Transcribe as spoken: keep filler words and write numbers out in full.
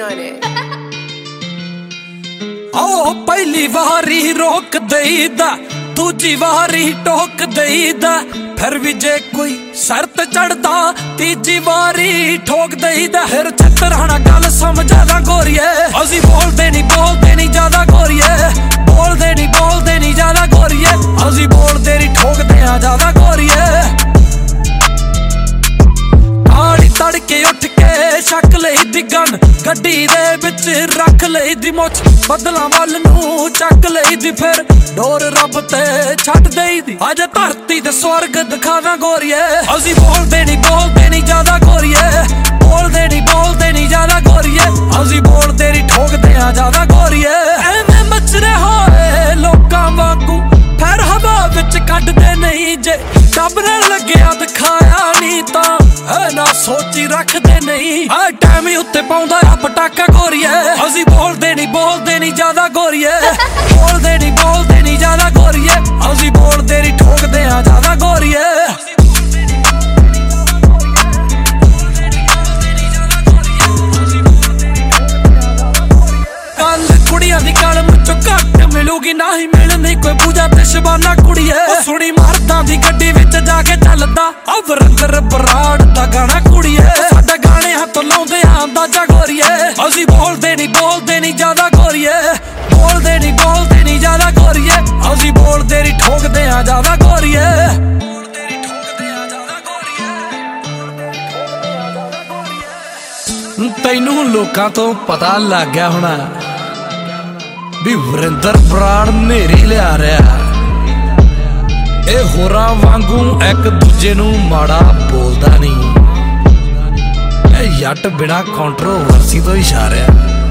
on it. ओ पहली वारी रोक देईदा, दूजी वारी टोक देईदा, फिर भी जे कोई शर्त चढ़दा तीजी वारी ठोक देईदा। फिर छतराना गल समझादा गोरिए, असी बोलदे नहीं बोलदे नहीं ज्यादा गोरिए, बोलदे नहीं बोलदे नहीं ज्यादा गोरिए, असी बोलदे नहीं ठोकदे आ ज्यादा गोरिए। आड़ी तड़के उठ के शक लई दी गन, गड्डी दे विच रख लई दी मुछ, बदलां वल नूं चक लई दी, फिर डोर रब ते छड्ड देई दी। अज धरती ते स्वर्ग दिखादा गोरिए, असी बोलदे नहीं बोलदे नहीं ज्यादा गोरिए, बोलदे नहीं बोलदे नहीं ज्यादा गोरिए, असी बोलदे नहीं ठोकदे आ ज्यादा गोरिए। एवें मचरे होए लोकां वांगू फिर हवा विच कड्डदे नहीं, जे डबरे लग्गिया दिखाया नहीं तां ना सोची रखदे नहीं। आ टाइम उत्ते पाउंदा आ पटाका गोरिए, असी बोलदे नहीं बोलदे नहीं ज्यादा गोरिए, बोलदे नहीं बोलदे नहीं ज्यादा गोरिए, असी बोलदे नहीं ठोकदे आ ज्यादा गोरिए। कल कुड़ियां दी कलम चो घट मिलूगी, ना ही मिलनी कोई पूजा ते शबाना कुड़िए। सुनी मर्दां दी गड्डी विच जाके चलदा वरिंदर बराड़ दा गाना कुड़िए, साडे गाने हत्थ लाउंदे अंदाजा गोरिए, असी बोलदे नहीं बोलदे नहीं ज्यादा गोरिए, बोलदे नहीं बोलदे नहीं ज्यादा गोरिए, असी बोलदे नहीं ठोकदे आ ज्यादा गोरिए। तैनू लोकां तो पता लग गया होना भी वरिंदर बराड़ नेरी लिया रहा, ए होरां वांगू एक दूजे नू माड़ा बोलदा नहीं, ए जट बिना कंट्रोवर्सी तो इशारे।